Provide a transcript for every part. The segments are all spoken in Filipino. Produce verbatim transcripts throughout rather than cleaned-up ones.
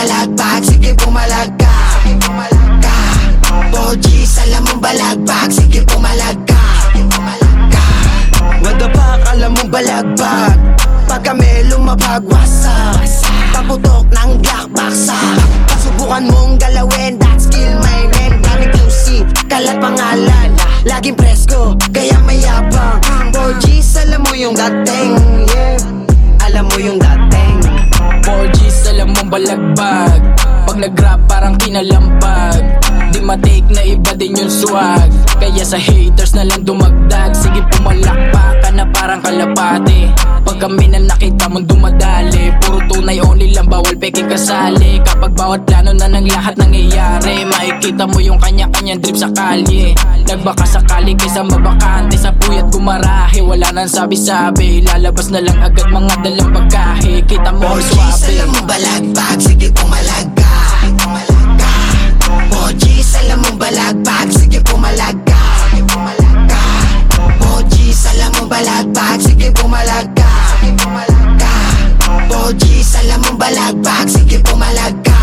balagbag, sige pumalag ka. four G's, alam mong balagbag, sige pumalag ka. What the fuck, alam mong balagbag, pag kami lumabag, wasak. Paputok ng Glock, baksak. Pasubukan mong galawin, that skill my man. Daming Q C, kalat pangalan, laging presko, kaya mayabang. four G's, alam mo yung dating, yeah. Alam mo yung dating. four G's, alam mong balagbag, pag nag-rap parang kinalampag. Di matake na iba din yung swag, kaya sa haters na lang dumagdag. Sige pumalakpak ka na parang kalapate, pag kami na nakita mong dumadali. Puro tunay only lang, bawal peking kasali. Kapag bawat plano na ng lahat nangyayari, makikita mo yung kanya-kanyang drip sa kalye. Nagbaka sakali kaysa mabakante, sa puyat gumarahe, wala nang sabi-sabi. Lalabas na lang agad mga dalang pagkahe, kita mo ang four G's, swabe. alam mo balagbag, sige pumalag ka. four G's, alam mong balagbag, sige pumalag ka. four G's, alam mong balagbag, sige pumalag ka. four G's, alam mong balagbag, sige pumalag ka.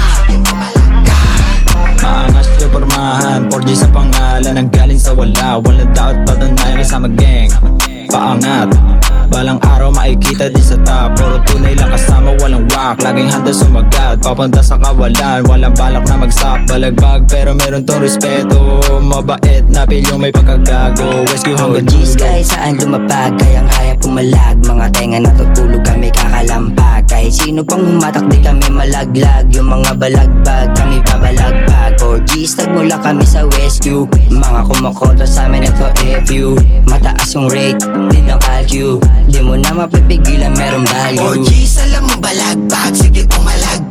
Maangas yung pormahan, four G sa pangalan, ang galing sa wala. Walang dapat patunayan kasama gang, paangat. Balang araw makikita din sa top, puro tunay lang kasama, walang wak. Laging handa sumagat, papunta sa kawalan. Walang balak na magsak, balagbag pero meron tong respeto. Mabait na pilyong may pagkagago, rescue hanggang G's guys, saan lumapag, kayang kaya pumalag. Mga tenga natutulog kami kakalampag, kahit sino pang humatak di kami malaglag. Yung mga balagbag, kami pabalagbag. four G's, nagmula kami sa rescue, mga kumakoto sa amin ito F U. Mataas yung rate, di ng calcu, di mo na mapipigilan, meron value. four G's, alam mong balagbag, sige pumalag